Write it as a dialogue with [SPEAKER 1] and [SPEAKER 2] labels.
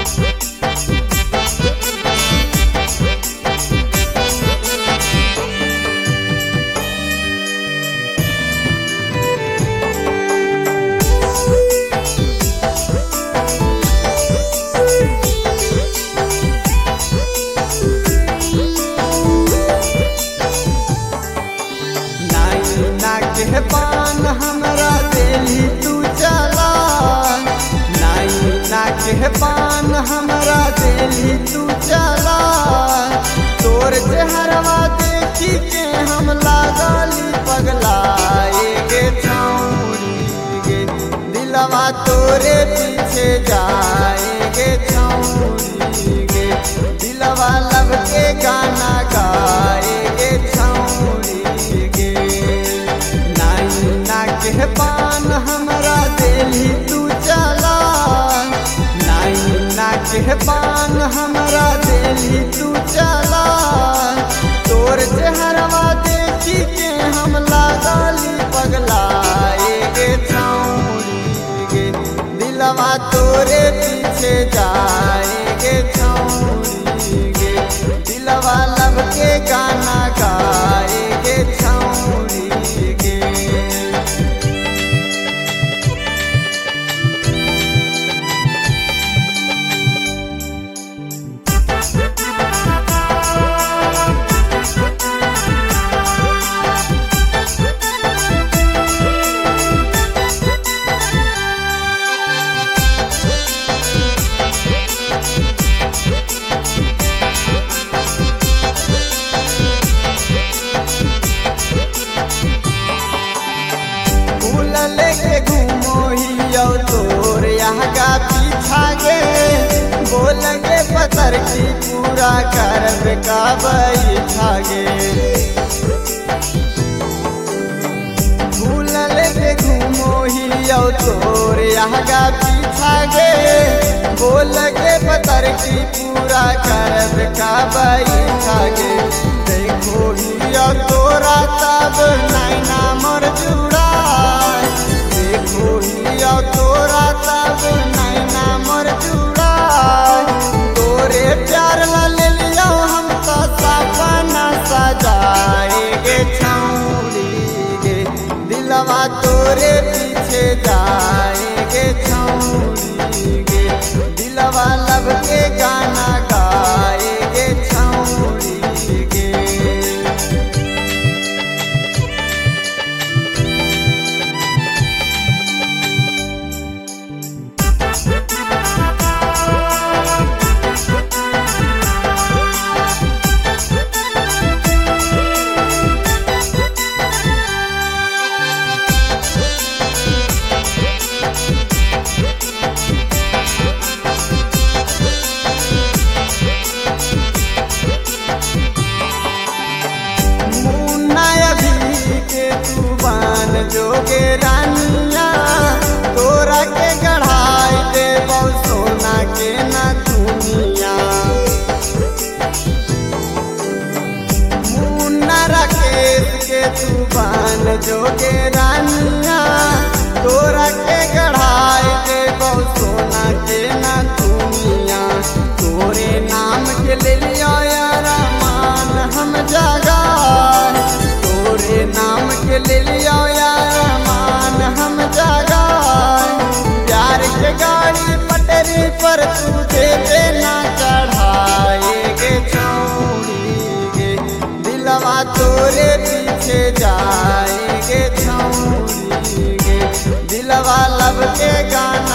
[SPEAKER 1] के पान हमरा देली तू चला, नाइना के पान हमरा देली तू चला। तोर चेहरवा देखी के हम लागली पगलाए गे छौरी गे, दिलवा तोरे पीछे जाए गे छौरी गे, दिलवा लब के गाना गाए गे छौरी गे। नाइना के पान हमरा देली तू चला, नाइना के पान हमरा देली तू चला। तोर चेहरवा देखी के हम लागली पगलाए गे छौरी गे, दिलवा तोरे पीछे जाए गे छौरी गे, दिलवा लब के गाना गाए गे छौरी गे। लेके घूमो ही तोर यहाँ का पीछा गे, बोलेंगे पतर की पूरा कर का बैठा गे। फूल लेके घूमो ही तोर यहाँ का पीछा गे, बोलेंगे पतर की पूरा कर का बैठा गे। देखो ही तोरा तब नैना मर जुड़ा, देखो हिया तोरा तब नैना मर जुड़ा। तोरे प्यार ला ले लिया हम तो सपना सजाए गे छौरी गे, दिलवा तोरे पीछे जाए गे छौरी गे, दिलवा लब के गाना गाए गे छौरी गे। जोगे रानिया तोरा के गढ़ाई दे सोना के ना दुनिया। मुन्ना राकेश के तूफान जोगे रानिया तोरा के गढ़ाई दे सोना के ना दुनिया। तोरे नाम के ले लिया यार मान हम जागा, तोरे नाम के ले लिया हम जागा। प्यार के गाड़ी पटरी पर तुझे देना चढ़ाए गे छौरी गे, दिलवा तोरे पीछे जाए गे छौरी गे, दिलवा लब के गाना